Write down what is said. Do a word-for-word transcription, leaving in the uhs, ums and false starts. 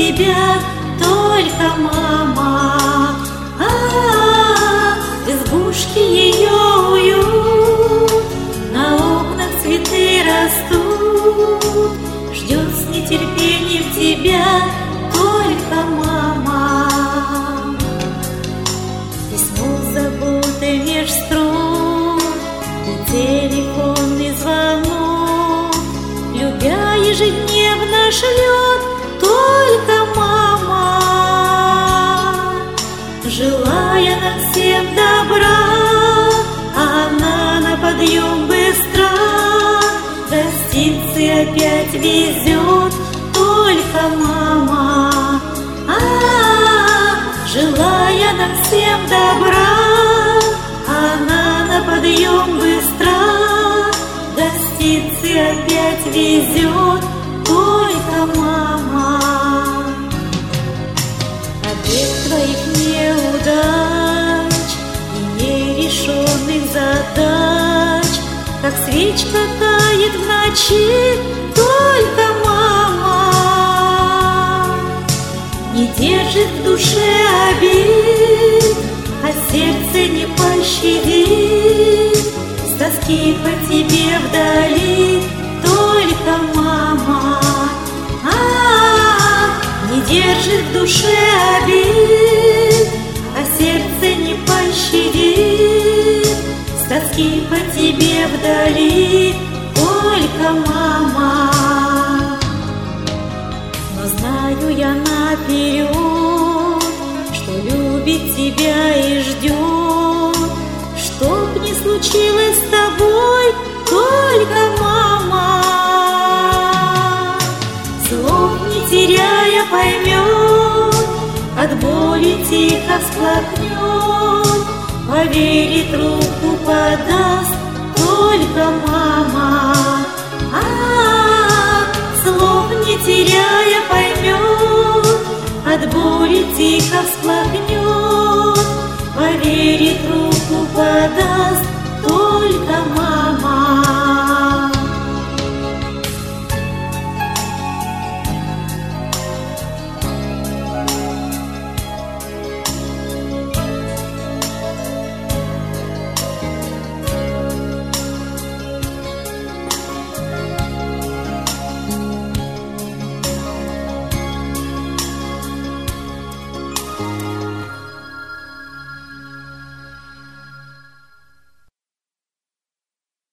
тебя только мама. А, избушки ее уют, на окнах цветы растут, ждет с нетерпением тебя только мама. Письмо с заботой меж строк и телефонный звонок, любя ежедневно шлет только мама, желая нам всем добра, а она на подъем быстро, гостинцы опять везет только мама. А, желая нам всем добра, она на подъем быстро, гостинцы опять везет только мама. От всех твоих неудач и нерешенных задач, как свечка тает в ночи только мама, не держит в душе обид, а сердце не пощадит, с тоски по тебе вдали только мама. А, не держит в душе обид, а сердце не пощадит, с тоски по тебе вдали только мама. Но знаю я наперед, что любит тебя и ждет, чтоб не случилось с тобой только мама. Слов не теряя поймет, от боли тихо всплакнет, поверит, руку подаст только мама. А, слов не теряя поймет, от боли тихо всплакнет, поверит, руку подаст только мама.